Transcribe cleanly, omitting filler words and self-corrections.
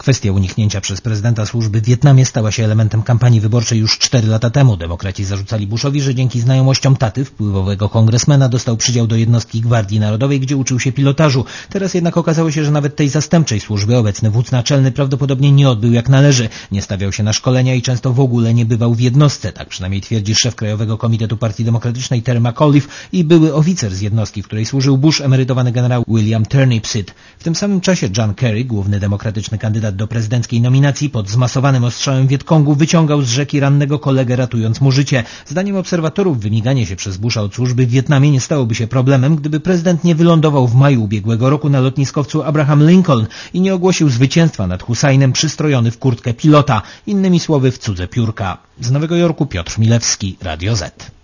Kwestia uniknięcia przez prezydenta służby w Wietnamie stała się elementem kampanii wyborczej już 4 lata temu. Demokraci zarzucali Bushowi, że dzięki znajomościom taty, wpływowego kongresmena, dostał przydział do jednostki Gwardii Narodowej, gdzie uczył się pilotażu. Teraz jednak okazało się, że nawet tej zastępczej służby obecny wódz naczelny prawdopodobnie nie odbył jak należy. Nie stawiał się na szkolenia i często w ogóle nie bywał w jednostce. Tak przynajmniej twierdzi szef Krajowego Komitetu Partii Demokratycznej Terry McAuliffe i były oficer z jednostki, w której służył Bush, emerytowany generał William Turnipseed. W tym samym czasie John Kerry, główny demokratyczny kandydat do prezydenckiej nominacji, pod zmasowanym ostrzałem Wietkongu wyciągał z rzeki rannego kolegę, ratując mu życie. Zdaniem obserwatorów wymiganie się przez Busha od służby w Wietnamie nie stałoby się problemem, gdyby prezydent nie wylądował w maju ubiegłego roku na lotniskowcu Abraham Lincoln i nie ogłosił zwycięstwa nad Husajnem przystrojony w kurtkę pilota, innymi słowy w cudze piórka. Z Nowego Jorku Piotr Milewski, Radio Z.